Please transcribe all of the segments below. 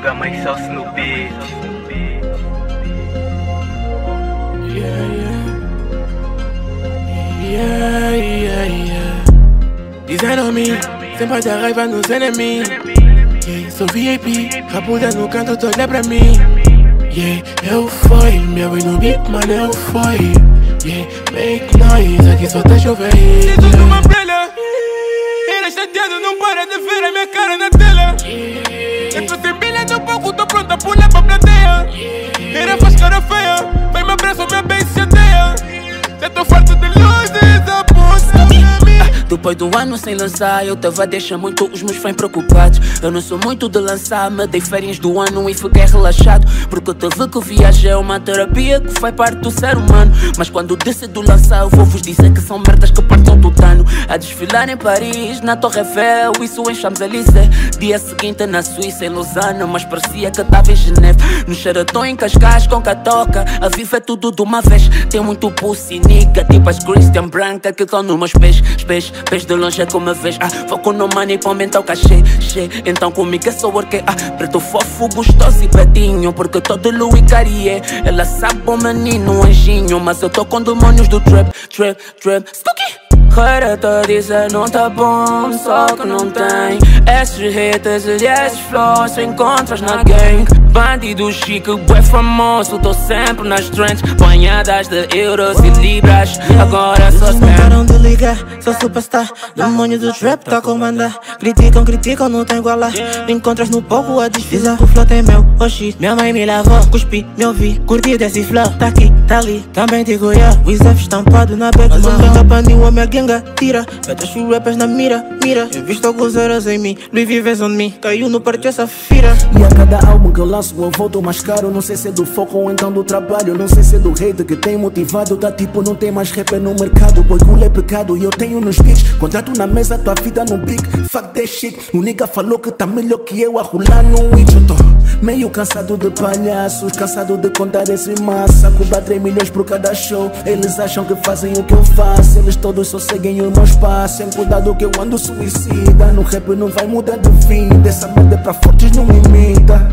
Joga mais salsa no beat. Dizendo a mim, sempre dar raiva nos enemigos. Sou VIP, rapuda no canto, tu olha pra mim. Eu fui, meu e no beat, mano, eu fui. Make noise, aqui só tá chovendo. Dentro de uma brilha, ele chateado, não para de ver a minha cara na tela. Eu tô sem bilha do pouco, tô pronto a pular pra plateia. Ele faz cara feia, vai me abraço, minha bem se chateia. Já tô farto de luzes, aposta pra mim. Depois do ano sem lançar, eu tava a deixar muito os meus fãs preocupados. Eu não sou muito de lançar, me dei férias do ano e fiquei relaxado. Porque eu tive que viajar, é uma terapia que faz parte do ser humano. Mas quando decido lançar, eu vou vos dizer que são merdas que partam do dano. A desfilar em Paris, na Torre Eiffel, isso em Champs-Élysées. Dia seguinte na Suíça, em Lausanne, mas parecia que tava em Geneve. No Sheraton, em Cascais, com Catoca, a viver é tudo de uma vez. Tem muito pussy, nigga, tipo as Christian Branca que estão nos meus pés. Pés de longe é como a vez, foco no money pra aumentar o cachê. Então comigo é só work, preto fofo, gostoso e betinho. Porque tô de Louis Carrier, ela sabe o menino, anjinho. Mas eu tô com demônios do trap. Spooky! Careta dizer não tá bom, só que não tem. Esses haters e esses flows encontras na gang. Bandido chique, bué famoso, tô sempre nas trends. Banhadas de euros e libras, agora só não param de ligar, sou superstar. Demônio do trap tá a comandar. Criticam, não tem igual lá. Encontras no pouco a desfilar. O flow tem meu, oxi, minha mãe me lavou. Cuspi, me ouvi, curti desse flow. Tá aqui, tá ali, também digo yeah. O Isaf estampado na back, mas um tá pandinho, a minha ganga tira. Mete os rappers na mira. Eu visto alguns euros em mim, Louis Vives on me. Caiu no partido Safira. E a cada álbum que eu lanço eu volto mais caro. Não sei se é do foco ou então do trabalho. Não sei se é do hate que tem motivado. Tá tipo, não tem mais rapper no mercado. Boicula é pecado e eu tenho nos beats. Contrato na mesa, tua vida no big. Fuck that shit. O nigga falou que tá melhor que eu a rolar no itch. Eu tô meio cansado de palhaços, cansado de contar esse massa. Cobrar 3 milhões por cada show. Eles acham que fazem o que eu faço. Eles todos só seguem o meu espaço. Sem cuidado que eu ando suicida. No rap não vai mudar de fim. Dessa merda pra fortes não imita.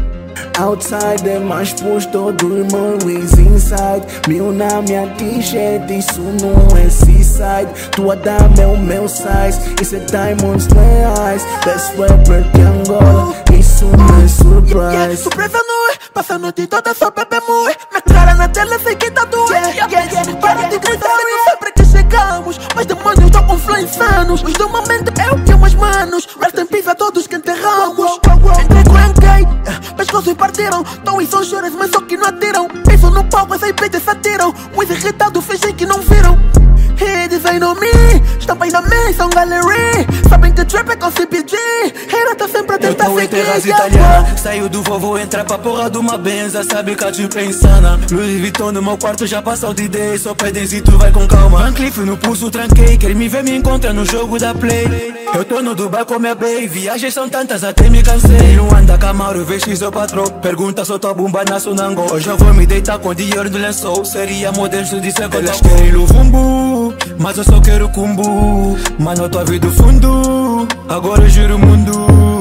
Outside é mais posto, todo memories inside. Meu na minha t-shirt, isso não é seaside. Tua dama é o meu size, isso é diamonds reais. Best rapper de Angola, isso não é surprise. Surpresa não é, passa a noite toda só bebe moe. Minha cara na tela sei que tá doendo. Para de gritar, não sei pra que chegamos. Mas demônios estão com flow insanos. Mas do momento eu tenho meus manos. Rest in peace a todos que enterramos. Entrei com Enkai, pescoço e partiram. Tão e são choras, mas só que não atiram. Penso no palco, as IPs se atiram. Muito irritado, fingem que não viram. Eles vêm no me, estampa na menção gallery. Sabem que trap é com CPG. Era tá sempre a tentar seguir. Eu tô em terras italianas. Saiu do vovô, entra pra porra de uma benza. Sabe que a tipo é insana. Louis Vuitton no meu quarto, já passa o D-Day. Só pedem se tu vai com calma. Van Cleef no pulso, tranquei. Quer me ver, me encontra no jogo da Play. Eu tô no Dubai com minha baby. Viagens são tantas, até me cansei. Não anda Camaro, VX ou patrão. Pergunta se eu tô bomba na Sonango. Hoje eu vou me deitar com dinheiro do lençol. Seria modesto de ser. Elas querem luvumbu, mas eu só quero kumbu. Mano, tua vida do fundo, agora eu giro o mundo.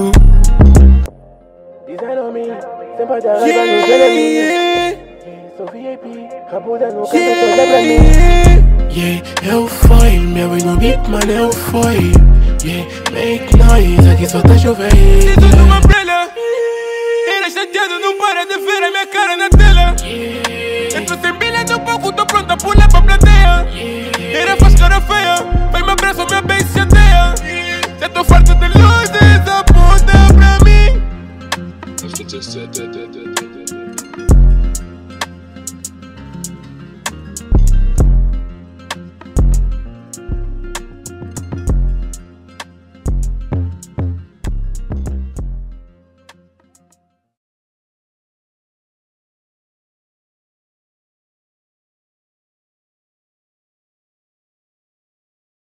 Dizendo a mim, sempre dar raiva nos enemigos. Sou VIP, rapuda no canto, tu olha pra mim. Eu fui, meu e no beat, mano, eu fui. Make noise, aqui só tá chovendo. Dentro de uma brilha, ele chateado, não para de ver a minha cara na tela.